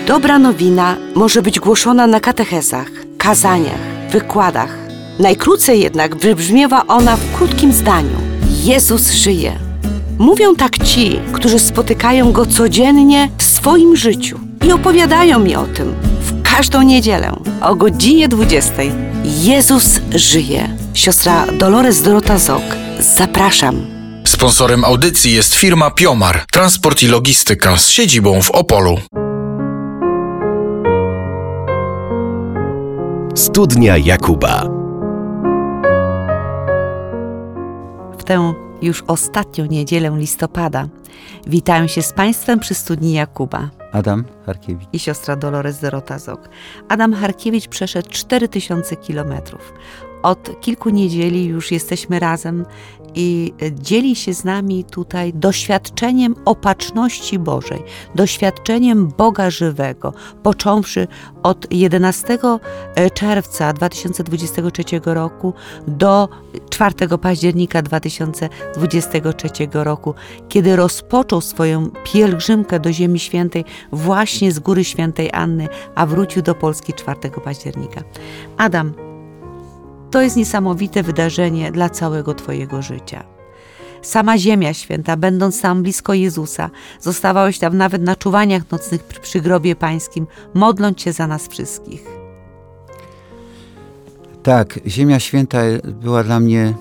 Dobra nowina może być głoszona na katechezach, kazaniach, wykładach. Najkrócej jednak wybrzmiewa ona w krótkim zdaniu. Jezus żyje. Mówią tak ci, którzy spotykają Go codziennie w swoim życiu i opowiadają mi o tym w każdą niedzielę o godzinie 20. Jezus żyje. Siostra Dolores Dorota Zok. Zapraszam. Sponsorem audycji jest firma Piomar, transport i logistyka z siedzibą w Opolu. Studnia Jakuba. W tę już ostatnią niedzielę listopada witają się z Państwem przy Studni Jakuba Adam Harkiewicz i siostra Dolores Dorota Zok. Adam Harkiewicz przeszedł 4000 kilometrów. Od kilku niedzieli już jesteśmy razem i dzieli się z nami tutaj doświadczeniem opatrzności Bożej, doświadczeniem Boga żywego, począwszy od 11 czerwca 2023 roku do 4 października 2023 roku, kiedy rozpoczął swoją pielgrzymkę do Ziemi Świętej właśnie z Góry Świętej Anny, a wrócił do Polski 4 października. Adam, to jest niesamowite wydarzenie dla całego Twojego życia. Sama Ziemia Święta, będąc tam blisko Jezusa, zostawałeś tam nawet na czuwaniach nocnych przy grobie Pańskim, modląc się za nas wszystkich. Tak, Ziemia Święta była dla mnie,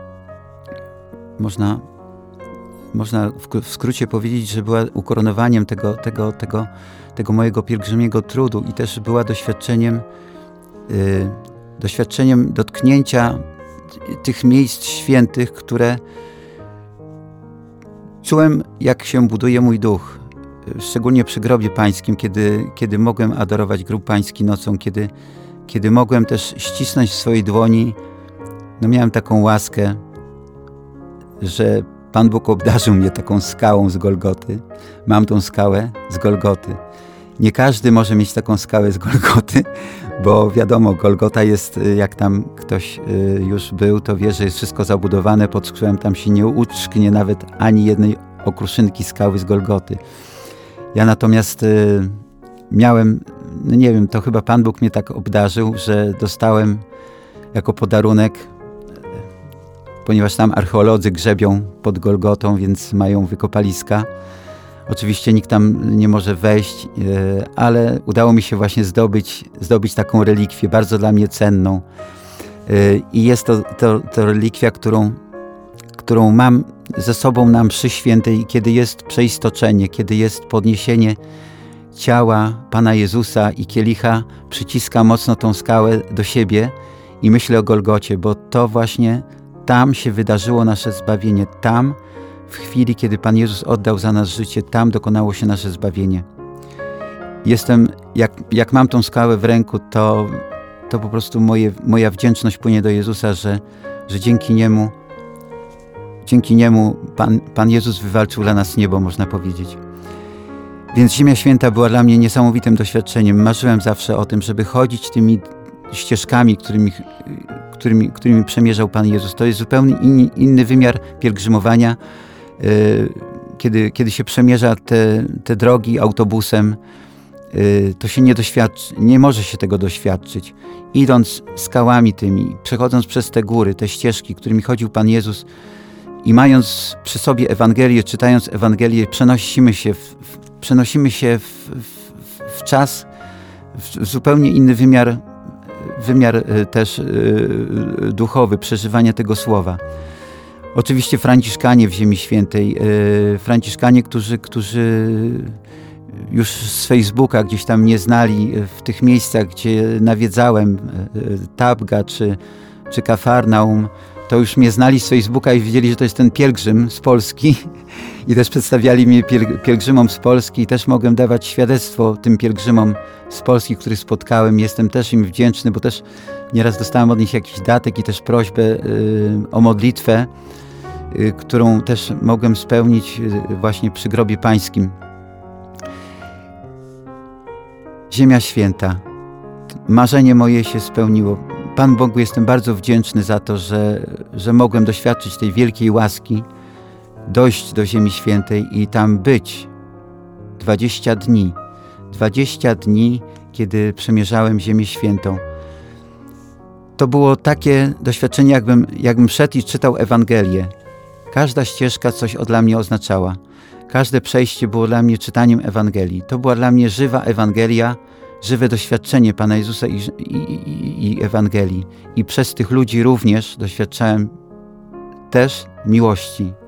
można w skrócie powiedzieć, że była ukoronowaniem tego mojego pielgrzymiego trudu i też była doświadczeniem dotknięcia tych miejsc świętych, które czułem, jak się buduje mój duch. Szczególnie przy grobie Pańskim, kiedy mogłem adorować grób Pański nocą, kiedy mogłem też ścisnąć w swojej dłoni. Miałem taką łaskę, że Pan Bóg obdarzył mnie taką skałą z Golgoty. Mam tą skałę z Golgoty. Nie każdy może mieć taką skałę z Golgoty, bo wiadomo, Golgota jest, jak tam ktoś już był, to wie, że jest wszystko zabudowane pod skrzydłem, tam się nie uczknie nawet ani jednej okruszynki skały z Golgoty. Ja natomiast miałem, nie wiem, to chyba Pan Bóg mnie tak obdarzył, że dostałem jako podarunek, ponieważ tam archeolodzy grzebią pod Golgotą, więc mają wykopaliska. Oczywiście nikt tam nie może wejść, ale udało mi się właśnie zdobyć taką relikwię, bardzo dla mnie cenną. I jest to relikwia, którą mam ze sobą na mszy świętej, kiedy jest przeistoczenie, kiedy jest podniesienie ciała Pana Jezusa i kielicha, przyciska mocno tą skałę do siebie i myślę o Golgocie, bo to właśnie tam się wydarzyło nasze zbawienie, tam w chwili, kiedy Pan Jezus oddał za nas życie, tam dokonało się nasze zbawienie. Jestem, jak mam tą skałę w ręku, to po prostu moja wdzięczność płynie do Jezusa, że dzięki Niemu Pan Jezus wywalczył dla nas niebo, można powiedzieć. Więc Ziemia Święta była dla mnie niesamowitym doświadczeniem. Marzyłem zawsze o tym, żeby chodzić tymi ścieżkami, którymi przemierzał Pan Jezus. To jest zupełnie inny wymiar pielgrzymowania. Kiedy się przemierza te drogi autobusem, to się nie może się tego doświadczyć. Idąc skałami tymi, przechodząc przez te góry, te ścieżki, którymi chodził Pan Jezus i mając przy sobie Ewangelię, czytając Ewangelię, przenosimy się w czas, w zupełnie inny wymiar też duchowy, przeżywania tego słowa. Oczywiście Franciszkanie w Ziemi Świętej, Franciszkanie, którzy już z Facebooka gdzieś tam mnie znali w tych miejscach, gdzie nawiedzałem, Tabga czy Kafarnaum, to już mnie znali z Facebooka i wiedzieli, że to jest ten pielgrzym z Polski i też przedstawiali mnie pielgrzymom z Polski i też mogłem dawać świadectwo tym pielgrzymom z Polski, których spotkałem. Jestem też im wdzięczny, bo też nieraz dostałem od nich jakiś datek i też prośbę o modlitwę, którą też mogłem spełnić właśnie przy grobie Pańskim. Ziemia Święta. Marzenie moje się spełniło. Panu Bogu jestem bardzo wdzięczny za to, że mogłem doświadczyć tej wielkiej łaski, dojść do Ziemi Świętej i tam być 20 dni. 20 dni, kiedy przemierzałem Ziemię Świętą. To było takie doświadczenie, jakbym szedł i czytał Ewangelię. Każda ścieżka coś dla mnie oznaczała. Każde przejście było dla mnie czytaniem Ewangelii. To była dla mnie żywa Ewangelia, żywe doświadczenie Pana Jezusa i Ewangelii. I przez tych ludzi również doświadczałem też miłości.